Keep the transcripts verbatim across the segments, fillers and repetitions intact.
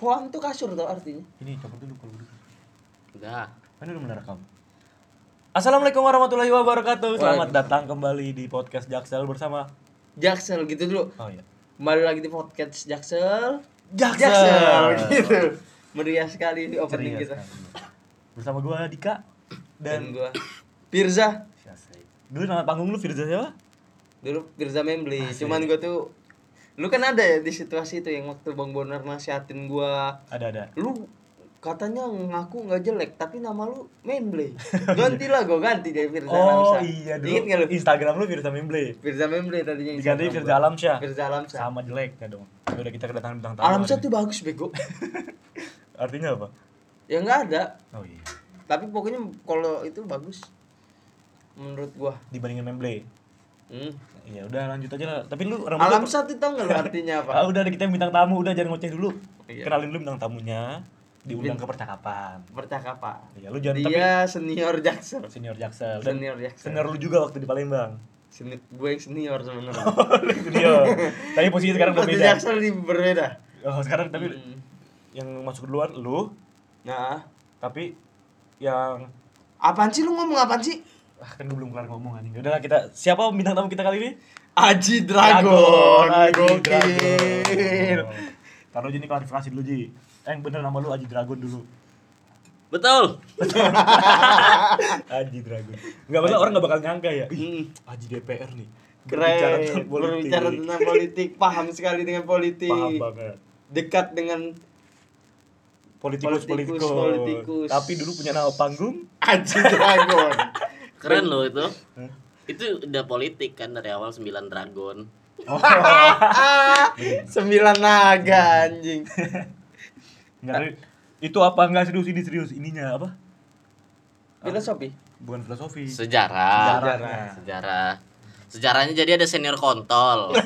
Foam tuh kasur tau artinya. Ini coba dulu kalau udah. Udah. Kan udah mulai rekam. Assalamualaikum warahmatullahi wabarakatuh. Selamat datang kembali di podcast Jaksel bersama Jaksel gitu dulu. Oh iya. Kembali lagi di podcast Jaksel. Jaksel. Jaksel gitu. Meriah sekali di opening Ceria kita. sekali. Bersama gua Dika Dan dan gua Firza. dulu nama panggung lu Firza siapa? Dulu Firza Membli. Asik. Cuman gua tuh lu kan ada ya di situasi itu yang waktu Bang Bonar nasihatin gua. Ada ada. Lu katanya ngaku nggak jelek tapi nama lu Memble. Gantilah gua ganti dari Firza Oh Alamsyah. iya dulu. Ingat nggak lu? Instagram lu Firza Memble. Firza Memble tadinya. Diganti Instagram Firza gua. Alamsyah. Firza Alamsyah. Sama jeleknya dong. Udah kita kedatangan bintang tamu. Alamsyah hari tuh bagus bego. ini. Artinya apa? Ya nggak ada. Oh iya. Tapi pokoknya kalau itu bagus menurut gua. Dibandingin Memble. Hmm. Iya udah lanjut aja lah. Tapi lu orang Alamsyah tuh tau nggak lu artinya apa? Ah, udah ada kita yang bintang tamu, udah jangan ngoceh dulu. Iya. Kenalin dulu bintang tamunya, diundang Bin- ke percakapan. Percakapan. Iya, lu jangan Dia senior Jaksel. tapi senior Jaksel. Dan Senior Jaksel. senior lu juga waktu di Palembang. Seni, gue yang senior sebenarnya. Senior. Tapi posisi sekarang udah Waktu beda. Jaksel di berbeda. Oh, sekarang tapi Hmm. yang masuk duluan lu, Nah, tapi yang apaan sih lu ngomong apaan sih? ah, kan gue belum kelar ngomong anjing. Udah lah kita siapa bintang tamu kita kali ini? Aji Dragon. Aji Gokil. Dragon. Taruh aja nih klarifikasi dulu Ji. Eh, yang bener nama lu Aji Dragon dulu. Betul. Aji Dragon. Enggak masalah orang enggak bakal nyangka ya. Ih, Hmm. Aji D P R nih. Keren. tentang politik. Berbicara tentang politik, paham sekali dengan politik. Paham banget. Dekat dengan Politikus, Politikus, politikus. politikus. Tapi dulu punya nama panggung. Aji Dragon. Keren loh itu. Hah? Itu udah politik kan dari awal sembilan dragon. Oh. Sembilan naga anjing. Enggak, itu apa enggak serius ini serius ininya apa? Filosofi. Bukan filosofi. Sejarah. Sejarahnya. Sejarah. Sejarahnya jadi ada senior kontol.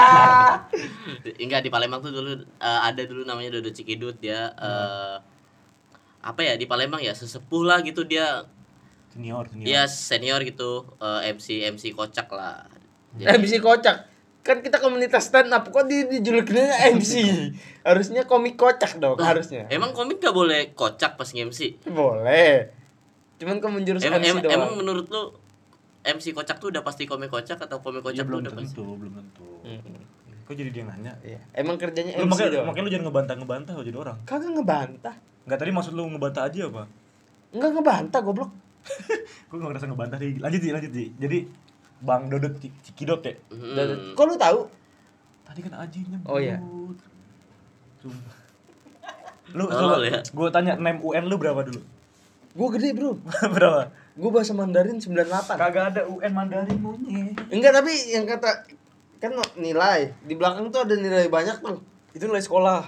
Enggak di Palembang tuh dulu eh, ada dulu namanya Dodo Cikidut dia eh, apa ya di Palembang ya sesepuh lah gitu dia. Senior, senior. Dia senior gitu eh, M C M C kocak lah. M C kocak. Kan kita komunitas stand up kok di dijulukinnya M C. Harusnya komik kocak dong, Lah, harusnya. Emang komik gak boleh kocak pas nge-M C? Boleh. Cuman kamu menjurus Emang, M C em- doang. emang menurut lu M C kocak tuh udah pasti komik kocak atau komik Ya, kocak tuh belum udah pasti? tentu, belum tentu. Hmm. Kok jadi dia nanya? Iya. Emang kerjanya Lu M C makanya, doang. makanya lu jangan ngebantah-ngebantah kalau jadi orang. Kagak ngebantah. Enggak, tadi maksud lu ngebantah aja apa? Enggak ngebantah goblok. Gue gak ngerasa ngebantah sih. Lanjut sih, lanjut sih. Jadi Bang Dodot Ci- Cikidot ya? Hmm. Kok lu tahu? Tadi kan Aji nyebut. Oh, iya. Sumpah. Lu Tolol coba ya. gue tanya name U N lu berapa dulu? Gua gede, Bro. Berapa? Gua bahasa Mandarin sembilan puluh delapan. Kagak ada U N Mandarin monyet. Enggak, tapi yang kata kan nilai di belakang tuh ada nilai banyak tuh. Itu nilai sekolah.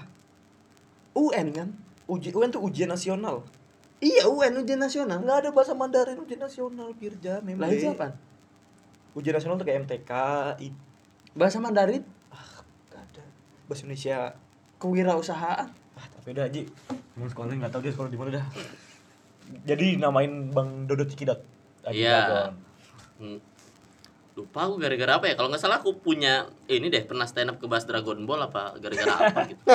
U N kan? Uji, U N tuh ujian nasional. Iya, U N ujian nasional. Enggak ada bahasa Mandarin ujian nasional, Pirja, memang. Lah itu apa? Ujian nasional tuh kayak M T K, I, Bahasa Mandarin enggak ada. Bahasa Indonesia. kewirausahaan. Ah, tapi udah Ji. Mau sekolahnya enggak tahu dia sekolah di mana dah. Jadi namain Bang Dodot Cikidot. Aji Iya. Dragon. Hmm. Lupa aku gara-gara apa ya? Kalau nggak salah aku punya ini deh pernah stand up ke bahas Dragon Ball apa gara-gara apa gitu.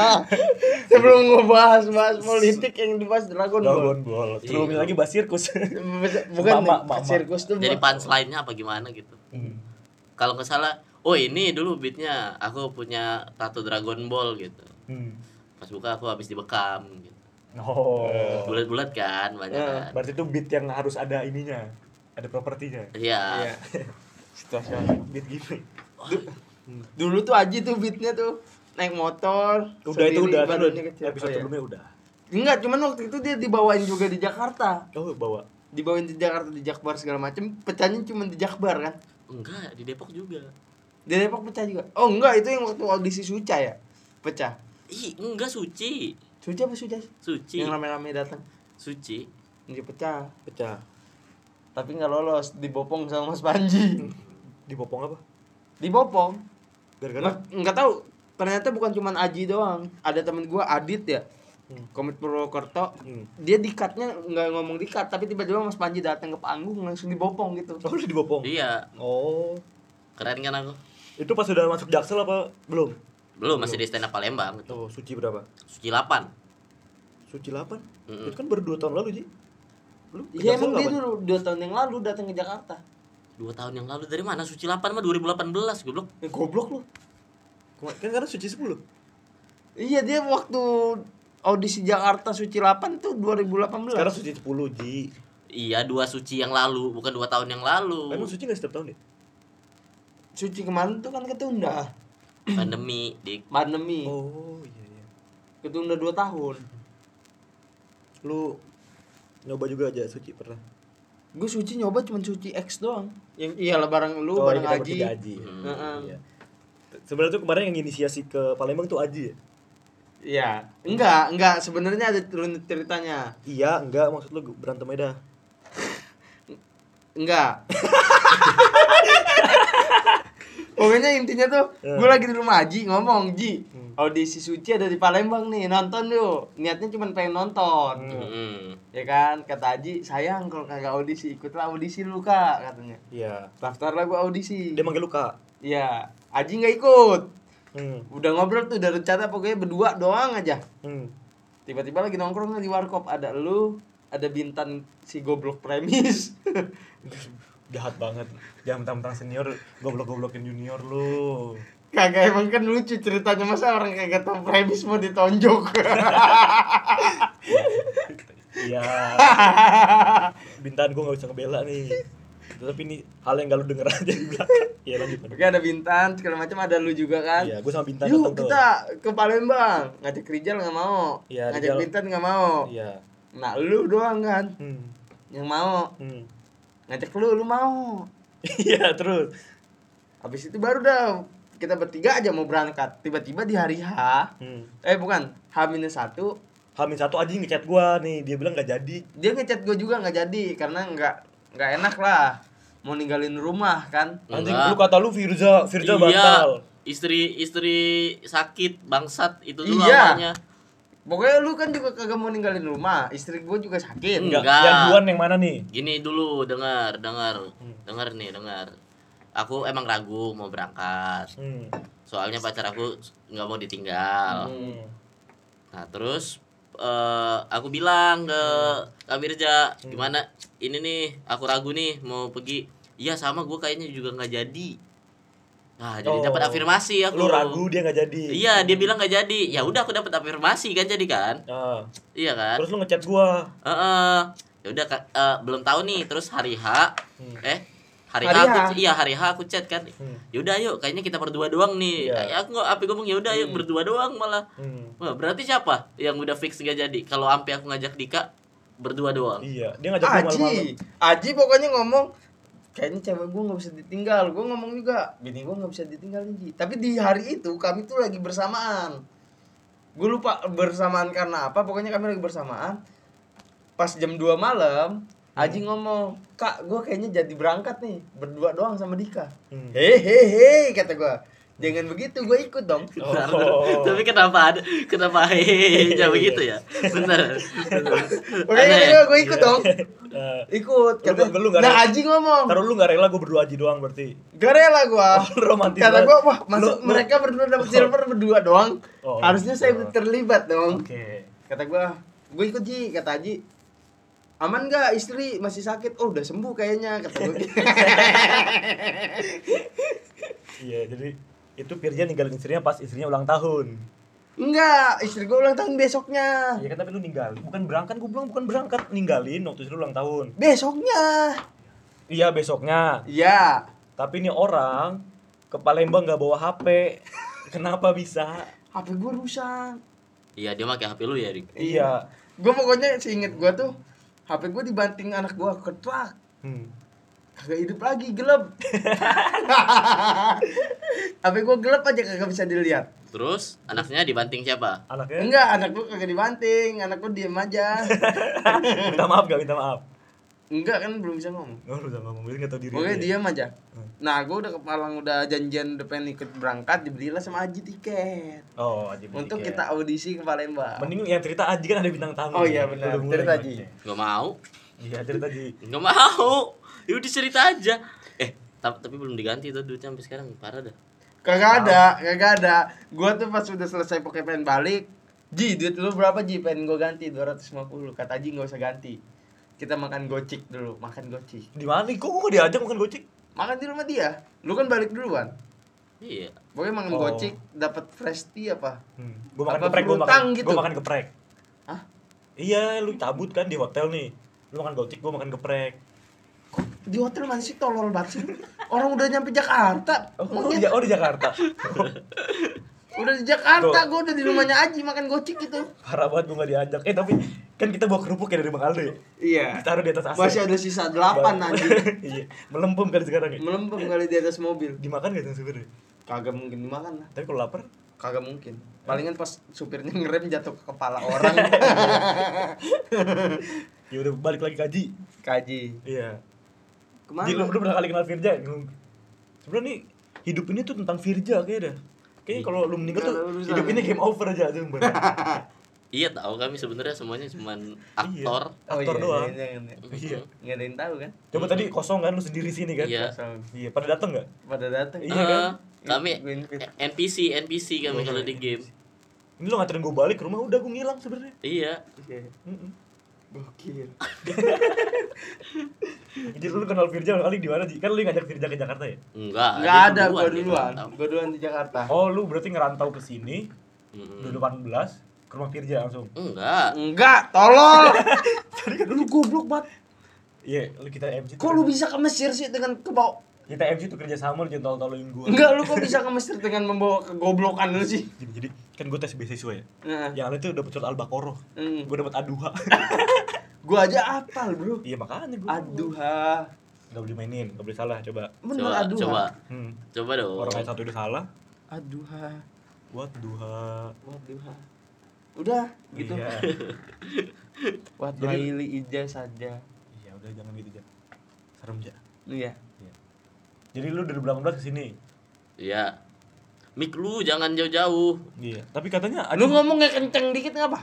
Sebelum ngebahas bahas politik yang dibahas Dragon Ball. Dragon Ball. Sebelumnya Iya. lagi bahas sirkus. Bukan Mama, nih, mama. sirkus tuh. Jadi buat- punchline-nya apa gimana gitu. Hmm. Kalau nggak salah, oh ini dulu beatnya aku punya tato Dragon Ball gitu. Hmm. Pas buka aku habis dibekam gitu. Oh. Bulat-bulat kan banyak Eh, kan. Berarti itu beat yang harus ada ininya. Ada propertinya. Iya. Iya. Situasional. Beat gini. Dulu tuh Aji tuh beatnya tuh naik motor. Udah itu sendiri, udah kan badannya kecil. episode Oh, iya. sebelumnya udah. Enggak, cuman waktu itu dia dibawain juga di Jakarta. Oh, bawa. Dibawain di Jakarta di Jakbar segala macem. Pecahnya cuma di Jakbar kan. Enggak, di Depok juga. Di Depok pecah juga. Oh enggak, itu yang waktu audisi Suca ya. Pecah. Ih, enggak suci. Suca apa Suca? Suci. Yang rame-rame datang. Suci. Dia pecah. Pecah. Tapi nggak lolos, dibopong sama Mas Panji. Dipopong apa? Dibopong. Gara-gara Nggak nggak tahu. Ternyata bukan cuman Aji doang. Ada temen gua Adit ya. Hmm. Komit Purwokerto. Hmm. Dia di cut-nya nggak ngomong di cut, tapi tiba-tiba Mas Panji datang ke panggung langsung dibopong gitu. Oh, udah dibopong. Iya, Oh. keren kan aku. Itu pas udah masuk Jaksel apa belum? Belum, masih di stand up Palembang. Oh, Suci berapa? Suci delapan. Suci delapan? Mm-mm. Itu kan baru dua tahun lalu, Ji. Lu ke Iya Jaksel emang dia kapan? dulu dua tahun yang lalu datang ke Jakarta. Dua tahun yang lalu dari mana? Suci delapan mah dua ribu delapan belas, goblok. Eh goblok lu. Kema- Kan karena Suci sepuluh. Iya dia waktu audisi Jakarta Suci delapan tuh dua ribu delapan belas. Sekarang Suci sepuluh, Ji. Iya, dua Suci yang lalu, bukan dua tahun yang lalu. Emang Suci enggak setiap tahun ya? Suci kemarin tuh kan ketunda. Pandemi, Dik. Pandemi. Oh, iya iya. Ketunda dua tahun. Lu nyoba juga aja Suci pernah? Gue Suci nyoba cuma Suci X doang. Yang iyalah bareng lu, Oh, bareng kita Aji. bertiga Aji. Hmm. Heeh. Iya. Sebenarnya tuh kemarin yang inisiasi ke Palembang tuh Aji ya? Iya. Enggak, enggak sebenarnya ada runut ceritanya. Iya, enggak, maksud lu berantem aja dah. Enggak. Pokoknya intinya tuh Ya. gue lagi di rumah Aji ngomong, Ji, Hmm. audisi Suci ada di Palembang nih, nonton yuk. Niatnya cuma pengen nonton. Hmm. Mm-mm. Ya kan, kata Aji, sayang kalau kagak audisi, ikutlah audisi lu Kak, katanya. Iya. Daftarlah gue audisi. Dia manggil lu Kak. Iya, Aji nggak ikut. Hmm. Udah ngobrol tuh, udah rencana pokoknya berdua doang aja. Hmm. Tiba-tiba lagi nongkrong di warkop, ada lu, ada Bintan si goblok premis. Jahat banget. Jangan mentang-mentang senior goblok-goblokin junior lu. Kagak, emang kan lucu ceritanya, masa orang kagak tahu premis mau ditonjok. Iya. Bintan gua enggak usah ngebela nih. Tapi ini hal yang gak lu denger aja di belakang. Iya lanjut. Oke, ada Bintan, segala macam, ada lu juga kan. Iya, gua sama Bintan Yuk datang tuh. kita ke Palembang, ngajak Rijal nggak mau, Iya, ngajak Rijal. Bintan nggak mau. Iya. Nah lu doang kan Hmm. yang mau, Hmm. ngajak lu, lu mau. Iya, terus. Habis itu baru dah kita bertiga aja mau berangkat. Tiba-tiba di hari H, Hmm. eh bukan H minus satu, Hamin satu aja ngechat gua nih, dia bilang gak jadi. dia ngechat gue juga nggak jadi karena nggak nggak enak lah mau ninggalin rumah kan. Anjing, Enggak. lu kata lu Firza, Firza Iya, batal. istri istri sakit bangsat itu dulu Iya. awalnya. Pokoknya lu kan juga kagak mau ninggalin rumah, istri gue juga sakit. Enggak. Yang duluan yang mana nih? Gini dulu, dengar, dengar. Hmm. Dengar nih, dengar. Aku emang ragu mau berangkat. Hmm. Soalnya pacar aku nggak mau ditinggal. Hmm. Nah, terus eh, aku bilang ke Kak Mirja, gimana? Ini nih, aku ragu nih mau pergi. Iya sama, gue kayaknya juga nggak jadi. Nah, jadi Oh. dapat afirmasi aku. Lu ragu dia gak jadi. Iya, dia bilang nggak jadi. Ya udah, aku dapat afirmasi kan, jadi kan? Ah. Iya kan? Terus lu ngechat gua. Heeh. Ya udah, Kak, eh, belum tahu nih. Terus hari H, Hmm. eh hari, Hari H, aku, H. iya hari H aku chat kan. Hmm. Yaudah yuk, kayaknya kita berdua doang nih. Iya. Ya, aku nggak, Api ngomong ya udah yuk berdua doang malah. Hmm. Wah, berarti siapa yang udah fix gak jadi? Kalau Ampi aku ngajak Dika berdua doang. Iya, dia ngajak gua malam-malam. Aji, Aji pokoknya ngomong kayaknya cewek gue nggak bisa ditinggal. Gue ngomong juga, bini gue nggak bisa ditinggal Ji. Tapi di hari itu kami tuh lagi bersamaan. Gue lupa bersamaan karena apa. Pokoknya kami lagi bersamaan. Pas jam dua malam, Aji ngomong, Kak, gue kayaknya jadi berangkat nih berdua doang sama Dika. Hmm. Hehehe, kata gue. Jangan begitu, gue ikut dong. Oh. Tapi kenapa ada kenapa hehehe jangan begitu ya? Bener. Pokoknya Aneh. gue ikut dong. Eh, Ikut. Lu Kata, nggak- lu nggak nah rela? Aji ngomong, Taruh lu gak rela gua berdua aja doang berarti. gak rela gua. Oh, romantis Kata banget. gua, wah masuk Lu- lu- mereka berdua dapat silver berdua doang. Oh, Harusnya saya oh. terlibat dong. Oke. Kata gua, gua ikut Ji, kata Haji. Aman gak istri masih sakit? Oh udah sembuh kayaknya, kata gua. Iya, jadi itu Firja ninggalin istrinya pas istrinya ulang tahun. Enggak, istri gua ulang tahun besoknya. Iya kan, tapi lu ninggalin. Bukan berangkat, gua bilang bukan berangkat, ninggalin waktu istri lu ulang tahun. Besoknya. Iya, besoknya. Iya. Tapi ini orang ke Palembang gak bawa H P. Kenapa bisa? H P gua rusak. Iya, dia pakai H P lu ya, Dik. Iya. Gua pokoknya seinget gua tuh H P gua dibanting anak gua ke truk. Hmm. Kagak hidup lagi, gelap. H P gua gelap aja kagak bisa dilihat. Terus anaknya dibanting siapa? Anaknya Enggak, anak gua kagak dibanting, anak gua diem aja. minta maaf gak minta maaf. Enggak kan belum bisa ngomong. Nggak udah ngomong, dia nggak tahu diri. Pokoknya dia. diam aja. Hmm. Nah, gua udah ke Malang, udah janjian udah pengen ikut berangkat, dibelilah sama Aji tiket. Oh, Aji beli Untuk tiket. kita audisi ke Palembang. Mending yang cerita Aji kan ada bintang tamu. Oh iya, benar. Udah mulai Cerita nih. Aji. Gak mau. Iya, cerita Aji. Gak mau. Ya udah cerita aja. Eh, ta- tapi belum diganti tuh duitnya sampai sekarang. Parah dah. Kagak ada, kagak ada. Gua tuh pas udah selesai pakai pengen balik, Ji, duit lu berapa Ji? Pengen gua ganti dua ratus lima puluh. Kata Ji enggak usah ganti. Kita makan gocik dulu, makan gocik. Di mana? Kok gua enggak diajak makan gocek? Makan di rumah dia. Lu kan balik duluan. Iya. Pokoknya makan Oh. gocik dapat fresh tea apa? Hmm. Gua makan Apa geprek, gua berutang makan gitu? gua makan geprek. Hah? Iya, lu cabut kan di hotel nih. Lu makan gocek, gua makan geprek. Di hotel mana sih tolol banget sih? Orang udah nyampe Jakarta. Oh, oh, Monyet. di, oh di Jakarta. Udah di Jakarta, Tuh. gua udah di rumahnya Aji makan gocik gitu. Parah banget gua gak diajak. Eh tapi kan kita bawa kerupuk ya dari Bang Aldo ya. Iya. Taruh di atas A C. Masih ada sisa delapan Bang- anjing. Iya, melempem kan sekarang ya. Melempem kali di atas mobil. Dimakan gak tuh sebenarnya? Kagak mungkin dimakan lah. Tapi kalau lapar, Kagak mungkin. Palingan pas supirnya ngerem jatuh ke kepala orang. ya udah balik lagi kaji. Kaji. Iya. Kemana? Jadi lu udah pernah kali kenal Firja? Sebenarnya nih hidup ini tuh tentang Firja kayaknya dah. Kayaknya kalau lu meninggal tuh Nggak ada urusan. hidup ini game over aja sumpah. Iya tahu kami sebenarnya semuanya cuman aktor. Oh, Aktor iya, doang. Iya, iya, iya. Iya. Nggak ada yang tahu kan? Coba tadi kosong kan lu sendiri sini kan? Iya. Kosong. Iya, pada datang enggak? Pada datang. Iya kan? Eh, kami Gue invite. N P C N P C kami kalau di game. Ini lu nganterin gue balik ke rumah udah gue ngilang sebenarnya. Iya. Iya. Heeh. Gokil. Jadi lu kenal Firja kali di mana, Ji? Kan lu yang ngajak Firja ke Jakarta ya? Enggak. Enggak dia ada, gua dia duluan. ngerantau. Gua duluan di Jakarta. Oh, lu berarti ngerantau ke sini Mm-mm. dua ribu delapan belas ke rumah Firja langsung. Enggak. Enggak, tolol. Lu goblok banget. Iya, lu kita M C. Kok lu bisa ke Mesir sih dengan kebawa? Kita M C tuh kerja sama lu jangan tolol-tololin gua. Enggak, lu kok bisa ke Mesir dengan membawa kegoblokan lu sih? Jadi, jadi kan gue tes beasiswa ya. Nah, Yang lain tuh dapet surat Al-Baqarah. hmm. Gue dapet Aduha. Gua aja hafal, Bro. Iya makanya gue. Aduha. Gak boleh mainin, gak boleh salah, coba. Bener Coba, aduha. coba. Hmm. Coba dong. Orang ayat satu udah salah. Aduha. What duha? Waduha. Udah, gitu. Iya. Wat Jadi- laili ija saja. Iya, udah jangan gitu, Ja. Serem, Ja. Iya. Jadi lu dari delapan belas ke sini. Iya. Mik lu jangan jauh-jauh. Iya. Tapi katanya Aji, Lu ngomongnya kenceng dikit ngapa?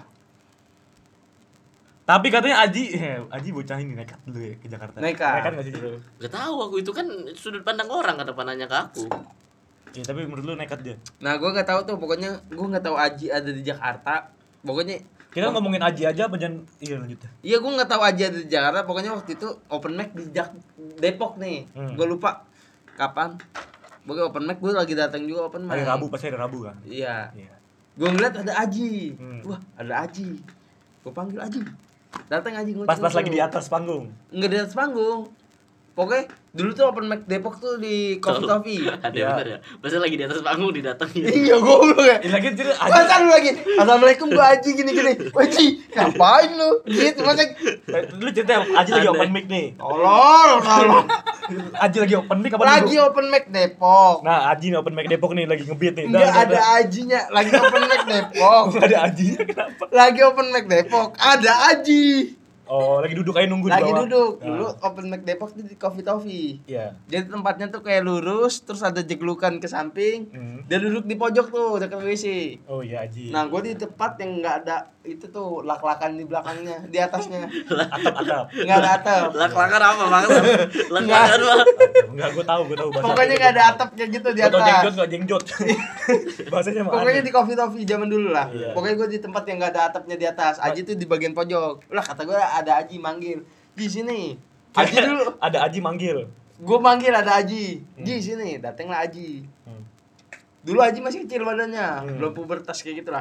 tapi katanya Aji, eh, Aji bocah ini nekat dulu ya ke Jakarta. Nekat. Nekat enggak sih, Ji? Gak tahu aku itu kan sudut pandang orang kata panahnya ke aku. Iya, tapi menurut lu nekat dia. Nah, gua enggak tahu tuh, pokoknya gua enggak tahu Aji ada di Jakarta. Pokoknya Kita ngomongin Aji aja apa jangan iya lanjut. iya gua enggak tahu Aji ada di Jakarta. Pokoknya waktu itu open mic di Jak- Depok nih. Hmm. Gua lupa kapan. Pokoknya open mic gua lagi datang juga open mic. Hari Rabu pasti hari Rabu kan. Iya. Iya. Gua ngeliat ada Aji. Hmm. Wah, ada Aji. Gua panggil Aji. Datang Aji ngucil. Pas-pas lagi di atas panggung. Enggak di atas panggung. Pokoknya dulu tuh open mic Depok tuh di Coffee Tahu. Coffee. Ada Iya. bener ya. Masa lagi di atas panggung didatengin. Iya, goblok ya. Ini lagi cerita Aji. Masa lu lagi, Assalamualaikum gua Aji gini-gini. Aji, ngapain lu? Gitu, masa Lu cerita Aji lagi Aneh. open mic nih. tolol, tolol. Aji lagi open mic apa Lagi dulu? open mic Depok. Nah, Aji nih open mic Depok nih lagi ngebeat nih. Enggak Dah, dah, ada dah. Ajinya, lagi open mic Depok. Enggak ada Ajinya kenapa? Lagi open mic Depok, ada Aji. Oh, lagi duduk aja nunggu di Lagi bawah. duduk. Nah. Dulu open mic Depok tuh di Coffee Coffee. Iya. Jadi tempatnya tuh kayak lurus, terus ada jeglukan ke samping. Hmm. Dia duduk di pojok tuh, dekat W C. Oh iya Aji. Nah, gue di tempat yang nggak ada itu tuh lak-lakan di belakangnya, di atasnya. atap-atap. Nggak ada atap. Lak-lakan apa maksud? Lak-lakan apa? Enggak, gua tahu, gua tahu bahasa. Pokoknya nggak ada atapnya gitu di Atau jengjot atas. enggak jengjot. Bahasanya mah. Pokoknya aneh. di Coffee Coffee zaman dulu lah. Iya. Pokoknya gue di tempat yang nggak ada atapnya di atas. Aji tuh di bagian pojok. Lah kata gue ada Aji manggil. Di sini. Aji dulu. Ada Aji manggil. Gue manggil ada Aji. Hmm. Di sini. Datanglah Aji. Hmm. Dulu Aji masih kecil badannya, Hmm. belum pubertas kayak gitu lah.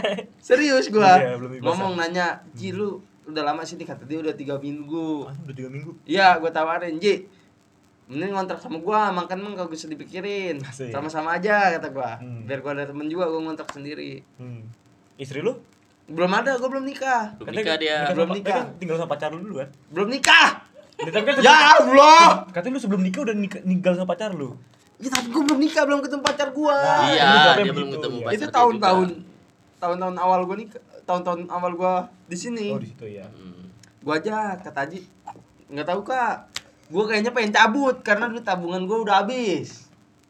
Serius gua. Iya, belum dewasa. Ngomong nanya, "Ji lu udah lama sini?" Kata dia udah tiga minggu. Ah, udah tiga minggu. Iya, gua tawarin, "Ji, mending ngontrak sama gua, makan mah gak usah dipikirin. Asik. Sama-sama aja," kata gua. Hmm. Biar gua ada temen juga, gua ngontrak sendiri. Hmm. Istri lu? Belum ada, gua belum nikah. Belum nikah dia. nikah Belum sama- nikah. kan tinggal sama pacar lu dulu kan? Belum nikah. Tapi kan Ya Allah. katanya lu sebelum nikah udah nikah, tinggal sama pacar lu. Ya tapi gua belum nikah, belum ketemu pacar gua. Nah, Iya, lu jawabnya dia belum begitu, ketemu ya. pacar. Itu dia tahun-tahun juga. tahun-tahun awal gua nikah, tahun-tahun awal gua di sini. Oh, di situ ya. Hmm. Gua aja kata Haji nggak tahu Kak, gua kayaknya pengen cabut karena duit tabungan gua udah habis.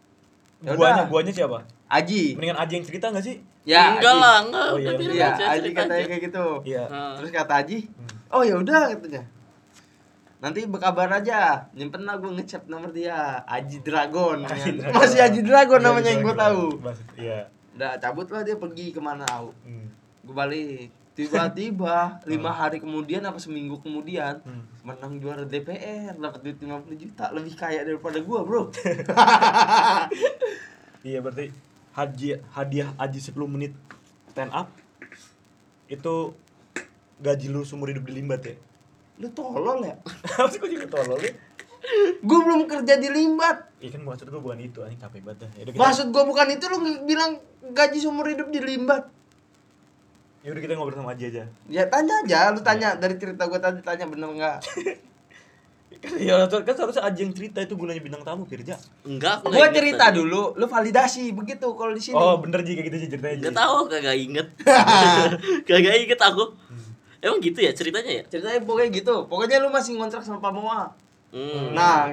Ya Guanya, udah. guanya siapa? Aji. Mendingan Aji yang cerita enggak sih? Ya, Enggak Haji. lah, enggak. Oh, Udah iya, biarin Iya, aja Aji cerita katanya aja. kayak gitu. Iya. Nah. Terus kata Haji, Hmm. "Oh ya udah," katanya. nanti berkabar aja. Nyimpen lah gue ngechat nomor dia, Aji Dragon. Aji ya. Dragon. Masih Aji Dragon Iya, namanya yang gue Dragon. tahu. Mas- Iya. Udah cabut lah dia pergi kemana tahu. Hmm. Gue balik. Tiba-tiba lima hari kemudian apa seminggu kemudian Hmm. menang juara D P R, dapat duit lima puluh juta, lebih kaya daripada gua, Bro. Iya berarti hadiah hadiah Aji sepuluh menit stand up itu gaji lu seumur hidup di Limbat ya? Lu tolol ya? Apa sih kok jadi tolol lu? Gua belum kerja di Limbat. Iya kan maksud gua bukan itu, anjing capek banget dah. Yaudah kita, Maksud gua bukan itu, lu ng- bilang gaji seumur hidup di Limbat. yaudah kita ngobrol sama Aji aja. Ya tanya aja, lu tanya dari cerita gua tadi, tanya bener enggak? Kan ya kan seharusnya Aji yang cerita, itu gunanya bintang tamu Firja. Enggak, aku Gua nggak inget cerita tadi. dulu, lu validasi begitu kalau di sini. Oh bener Ji, kayak gitu Ji ceritanya Ji. Nggak tahu, kagak inget. Kagak inget aku. Emang gitu ya ceritanya ya? Ceritanya pokoknya gitu. Pokoknya lu masih ngontrak sama Pak Moa. Hmm. Nah,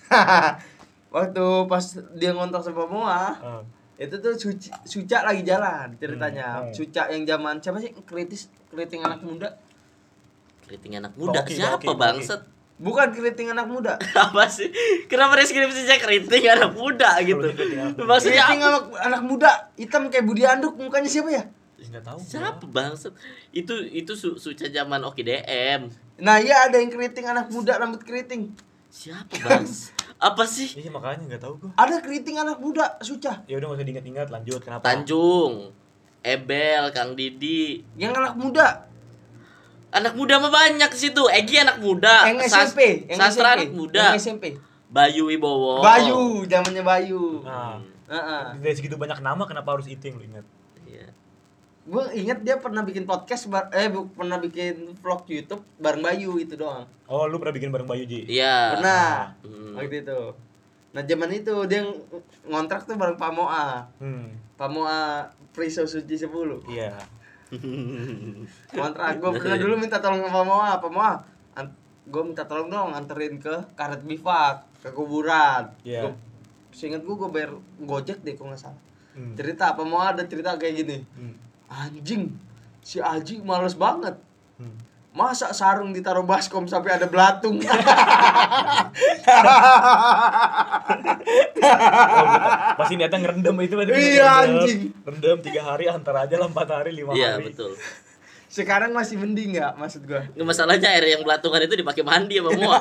waktu pas dia ngontrak sama Pak Moa, Ah. itu tuh Suci, Suca lagi jalan ceritanya. Hmm. Suca yang zaman siapa sih? Kritis, keriting anak muda. Keriting anak muda. Oke, Siapa oke, oke. bangset? Bukan keriting anak muda. Apa sih? Kenapa deskripsinya keriting anak muda gitu? Kalau dia keriting anak muda. Maksudnya Keriting apa? anak, anak muda, hitam kayak Budi Anduk, mukanya siapa ya? Ih, nggak tahu. Siapa bangset? Itu itu su suca zaman Oki D M. Nah, iya ada yang keriting anak muda rambut keriting. Siapa bangs? Apa sih? Iya makanya nggak tahu gua. Ada keriting anak muda, Suca. Ya udah nggak usah diingat-ingat, lanjut kenapa? Tanjung, Ebel, Kang Didi. Yang anak muda, Anak muda mah banyak di situ. Egi anak muda. yang Sas- S M P, yang Sastra S M P, anak muda. Yang S M P. Bayu Wibowo. Bayu, zamannya Bayu. Nah, Heeh. dari segitu banyak nama kenapa harus itu yang lu ingat? Iya. Gue inget dia pernah bikin podcast bar- eh bu, pernah bikin vlog YouTube bareng Bayu itu doang. Oh, lu pernah bikin bareng Bayu Ji? Iya. Pernah. Hmm. Waktu itu. Nah, zaman itu dia ng- ngontrak tuh bareng Pak Moa. Hmm. Pak Moa Priso Suci sepuluh. Iya. Kontrak gue pernah dulu minta tolong sama Pak Moa, Pak Moa. An- gue minta tolong dong anterin ke Karet Bifak, ke kuburan. Iya. Gua- Seinget gue gue bayar Gojek deh kalau nggak salah. Hmm. Cerita Pak Moa ada cerita kayak gini. Hmm. Anjing, si Aji males banget. Hmm. Masa sarung ditaruh baskom sampai ada belatung? Oh, pasti niatnya ngerendam itu berarti. Iya, ngerendam. anjing. Rendam tiga hari, antar aja lah empat hari, lima Iya, hari. betul. Sekarang masih mending nggak maksud gua? Nggak, masalahnya air yang belatungan itu dipakai mandi sama muak.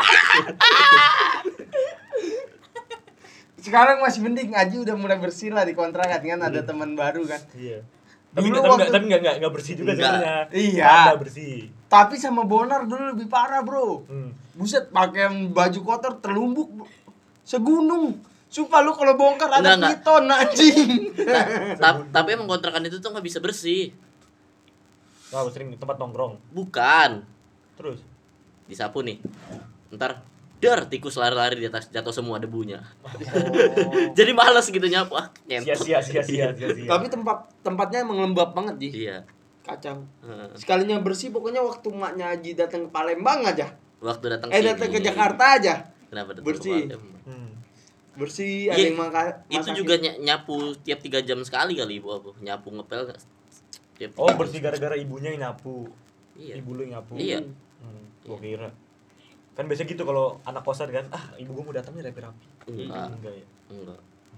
Sekarang masih mending, Aji udah mulai bersih lah di kontrakan kan, ada teman baru kan. Iya. Tapi Dulu nggak- tapi waktu- nggak- tapi nggak nggak nggak bersih juga Nggak. sebenarnya. Iya. Tanda bersih. Tapi sama Bonar dulu lebih parah, Bro. Hmm. Buset, pakai baju kotor terlumbuk segunung. Sumpah lu kalau bongkar ada Enggak, enggak. piton anjing. Ta- ta- tapi emang kontrakan itu tuh nggak bisa bersih. Wah, sering di tempat nongkrong. Bukan. Terus. Disapu nih. Ntar dar tikus lari-lari di atas, jatuh semua debunya. Jadi males gitu nyapu. Ah, nyentuh. Sia-sia sia-sia sia-sia. Tapi tempat tempatnya emang lembab banget, Ji. Iya. Kacau. Heeh. Sekalinya bersih pokoknya waktu maknya Aji datang ke Palembang aja. Waktu datang Eh sini. datang ke Jakarta aja. Kenapa datang Bersih. ke Palembang? Hmm. Bersih, Iya, ada yang maka, Itu masakin. juga ny- nyapu tiap tiga jam sekali kali ibu aku. Nyapu ngepel tiap Oh, bersih gara-gara ibunya yang nyapu. Iya. Ibu lu yang nyapu. Iya. Hmm, gua kira. Kan biasa gitu kalau anak kosan kan, ah ibu gua mau datang nih rapi-rapi. Enggak. Enggak ya. Enggak.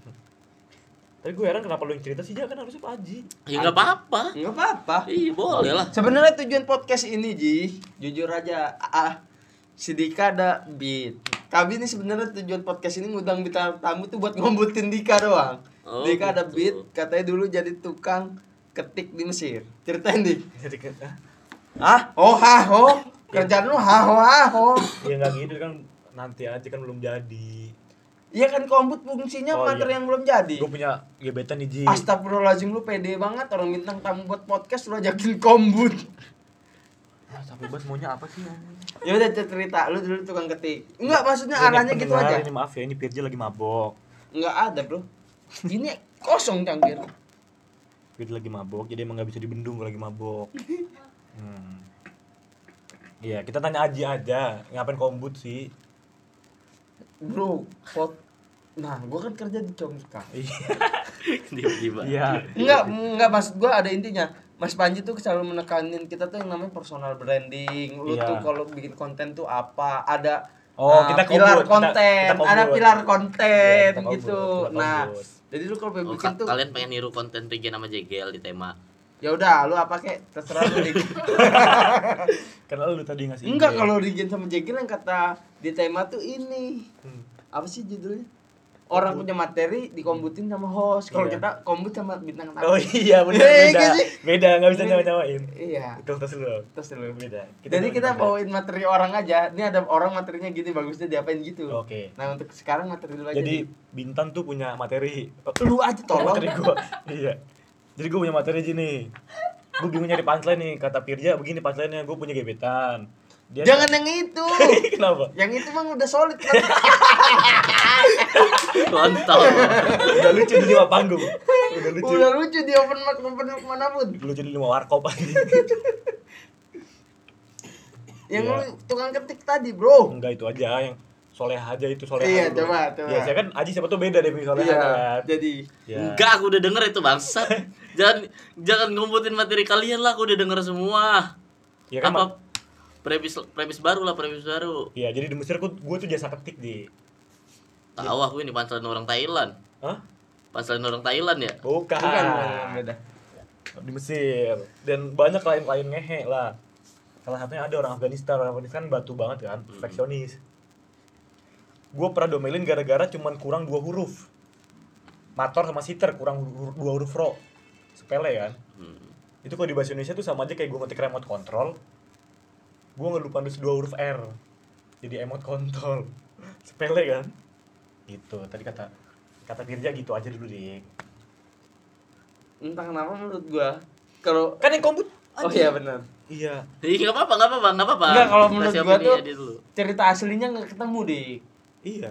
Tapi gue heran kenapa lu yang cerita sih, Ja, kan harusnya Pak Haji. Ya enggak apa-apa. Enggak apa-apa. Iya, boleh lah. Sebenarnya tujuan podcast ini, Ji, jujur aja, ah, si Dika ada beat. Kami ini sebenarnya tujuan podcast ini ngundang bintang tamu tuh buat ngombutin Dika doang. Oh, Dika ada gitu. beat, katanya dulu jadi tukang ketik di Mesir. Ceritain, Dik. Jadi kan, ah, Hah? Oh, ha, oh. Kerjaan lu ha, ho, ha, ho. ya nggak gitu kan, nanti aja kan belum jadi. Iya kan kombut fungsinya Oh, materi iya. yang belum jadi. Gue punya gebetan nih, Ji. Astagfirullahaladzim, lu pede banget orang bintang tamu buat podcast lu ajakin kombut. Ah, sampai bas maunya apa sih? anjing? Ya udah cerita, lu dulu tukang ketik. Enggak, maksudnya Ini arahnya gitu pendengar, aja. Ini maaf ya, ini Firja lagi mabok. Enggak ada, Bro. Ini kosong cangkir. Firja lagi mabok, jadi emang nggak bisa dibendung kalau lagi mabok. Hmm. Iya, kita tanya Aji aja, ngapain kombut sih? Bro, pot. Nah, gua kan kerja di Comika. Iya. Tiba-tiba. Iya. Enggak, enggak maksud gua ada intinya. Mas Panji tuh selalu menekanin kita tuh yang namanya personal branding. Lu Iya. tuh kalau bikin konten tuh apa? Ada Oh, uh, kita pilar kombut, kita- konten, kita kombut. ada pilar konten Iya, kita kombut, gitu. kita Nah, kombut. jadi lu kalau Oh, bikin ka- tuh kalian pengen niru konten Regen sama Jegel di tema. ya udah lu apa kek terserah lu Dik. Karena lu tadi ngasih Enggak, ide. kalau Regen sama Jegel yang kata di tema tuh ini. Hmm. Apa sih judulnya? Orang punya materi dikombutin sama host. Kalau Iya. kita kombut sama bintang tamu. Oh iya benar Iya, beda. iya sih. Beda enggak bisa Iya. nyawa-nyawain. Iya. Itu terus lu. Terus dulu. Beda. Jadi kita beda. bawain materi orang aja. Ini ada orang materinya gini, bagusnya diapain gitu. Oke. Nah, untuk sekarang materi lu aja. Jadi Dik. Bintan tuh punya materi. Lu aja tolong. Materi gua. Iya. Jadi gua punya materi gini. Gua bingung nyari punchline nih. Kata Pirja begini punchline-nya, gua punya gebetan. Dia Jangan yang itu. Kenapa? Yang itu mah udah solid. Kontol. Udah lucu di lima panggung. Udah lucu. Udah lucu di open mic open mic manapun. Lucu di lima warkop aja. Yang Iya. lu tukang ketik tadi, Bro. Enggak itu aja yang soleh aja itu soleh. Iya, coba, coba. Iya, saya kan Aji siapa tuh beda definisi soleh Iya. kan. Jadi Ya. Enggak, aku udah denger itu bangsat. Jangan jangan ngumputin materi kalian lah, aku udah denger semua. Iya kan, Apa premis premis baru lah, premis baru. Iya, jadi di Mesir gua, gua tuh jasa ketik di. Tahu aku ini pancelan orang Thailand. Hah? Pancelan orang Thailand ya? Bukan. bukan bukan beda. Di Mesir. Dan banyak klien-klien ngehe lah. Salah satunya ada orang Afghanistan. Orang Afghanistan batu banget kan, perfeksionis. Gua pernah domelin gara-gara cuman kurang dua huruf. Mator sama siter kurang huruf, dua huruf ro. Sepele kan. Hmm. Itu kalau di bahasa Indonesia tuh sama aja kayak gua ngetik remote control. Gua ngelupa nulis dua huruf R. Jadi emot control. Sepele kan? Gitu. Tadi kata kata Pirja gitu aja dulu, Dik. Entah kenapa menurut gua kalau Kan yang kombut. oh iya benar. Iya. Iya, enggak apa-apa, enggak apa-apa, enggak apa-apa. Enggak, kalau menurut Kasih gua opini tuh aja dulu. cerita aslinya nggak ketemu, Dik. Iya.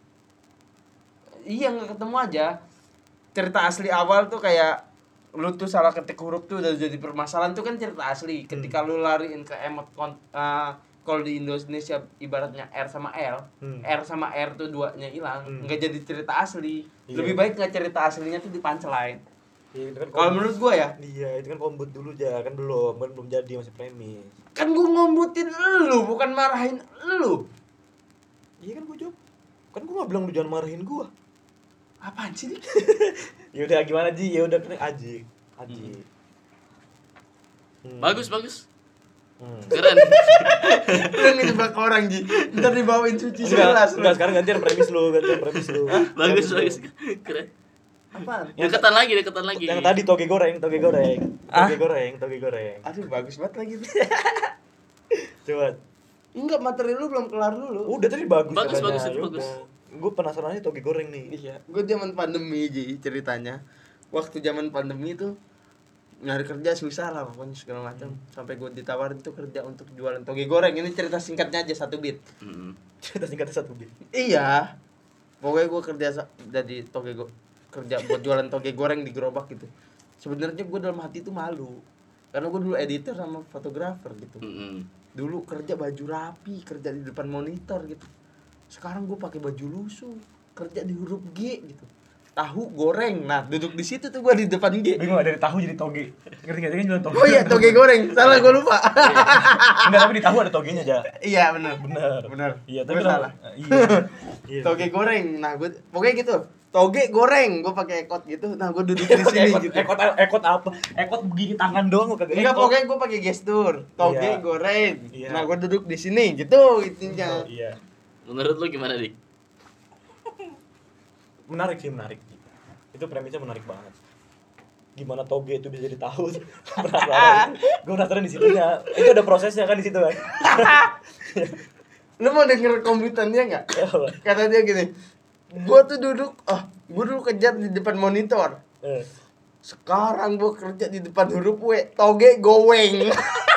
Iya nggak ketemu aja. Cerita asli awal tuh kayak lu tuh salah ketik huruf tuh udah jadi permasalahan tuh kan cerita asli. Ketika lu lariin ke emot kon- eh, kalau di Indonesia ibaratnya R sama L, Hmm. R sama R tuh duanya hilang, Hmm. nggak jadi cerita asli. Iya. Lebih baik nggak cerita aslinya tuh di punchline. Iya, itu kan Kalau kombut. menurut gua ya, Iya, itu kan kombut dulu aja, kan belum, kan belum jadi masih premis. kan gua ngombutin lu bukan marahin lu. Iya kan gua jawab. Kan gua enggak bilang lu jangan marahin gua. Apaan sih? Dik? Ya udah gimana Ji? Ya udah kan Aji. Aji. Hmm. Bagus, bagus. Hmm. Keren. Lu ngejebak orang Ji. Ntar dibawain suci Enggak, sebelas. enggak, sekarang gantian premis lu, gantian premis lu. Bagus, Premis bagus. lu. Keren. Apaan? Deketan lagi, deketan lagi. Yang tadi toge goreng, toge goreng. Ah? Toge goreng, toge goreng. Aduh bagus banget lagi. Coba. Enggak, materi lu belum kelar dulu. Udah tadi bagus Bagus, katanya. bagus, itu Ya bagus. udah. Gua penasaran aja toge goreng nih. Iya, gue zaman pandemi Ji ceritanya. Waktu zaman pandemi itu nyari kerja susah lah pokoknya segala macam. Sampai gue ditawarin tuh kerja untuk jualan toge goreng. Ini cerita singkatnya aja satu bit. Hmm. Cerita singkatnya satu bit. Iya. Pokoknya gue kerja sa- jadi toge go- kerja buat jualan toge goreng di gerobak gitu. Sebenarnya gue dalam hati tuh malu. Karena gue dulu editor sama fotografer gitu. Hmm. Dulu kerja baju rapi, kerja di depan monitor gitu. Sekarang gue pakai baju lusuh, kerja di huruf G gitu. Tahu goreng. Nah, duduk di situ tuh gue di depan G. Bingung dari tahu jadi toge. Ngerti enggak? Dia kan jualan toge. Oh iya, toge goreng. Salah gue lupa. Enggak, tapi di tahu ada togenya aja. Iya, benar. Bener. Bener. Iya, Gua tapi salah. kenapa- Iya. Iya. Toge goreng. Nah, gue pokoknya gitu. Toge goreng, gue pakai ekot gitu. Nah, gue duduk di sini ekot, gitu. ekot ekot apa? Ekot begini tangan doang gua kagak. Enggak, ekot. pokoknya gue pakai gestur. Toge Iya. goreng. Iya. Nah, gue duduk di sini gitu intinya. Oh, iya. Menurut lu gimana, Dik? Menarik sih, menarik. Itu premisnya menarik banget. Gimana toge itu bisa jadi tahu? Penasaran. Gue penasaran di situnya. Itu ada prosesnya kan di situ kan. Lu mau denger komputernya enggak? Ya Allah. Kata dia gini, gue tuh duduk, oh, gue dulu kerja di depan monitor. Eh. Sekarang gue kerja di depan huruf W, toge goweng.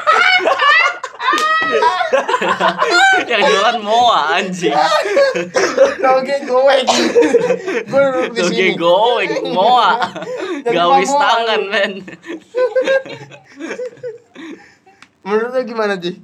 Yang jualan Moa anjing. Toge goweng. Gue duduk di Toge sini. going Moa. Jadi Gawis Moa, tangan, lu. men. Menurut lu gimana, Ji?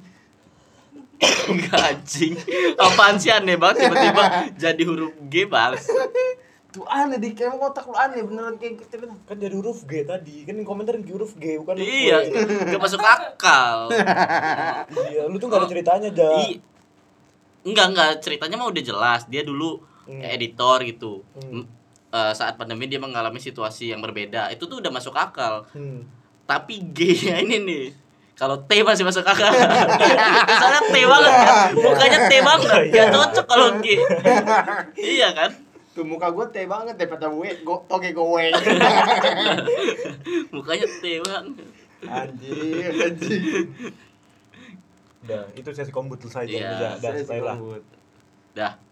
Enggak anjing. Apaan sih aneh banget tiba-tiba jadi huruf G, Bang. Tuh aneh di kayak otak lu aneh beneran kayak gitu bilang. Kan dari huruf G tadi, kan yang komentar huruf G bukan huruf Iya, W. gak masuk akal. Iya, lu tuh gak ada ceritanya aja. I, enggak enggak ceritanya mah udah jelas. Dia dulu Hmm. editor gitu. Hmm. M- eh, saat pandemi dia mengalami situasi yang berbeda. Itu tuh udah masuk akal. Hmm. Tapi G-nya ini nih. Kalau T masih masuk akal. Misalnya T banget kan. Mukanya T banget. Gak cocok kalau G. Iya kan? Tuh muka gue teh banget daripada gue go toge goeng. Mukanya T banget. Anjir, anjir. Udah, itu sesi kombut selesai jam Iya, udah, udah Saya selesai lah. sibuk. Dah.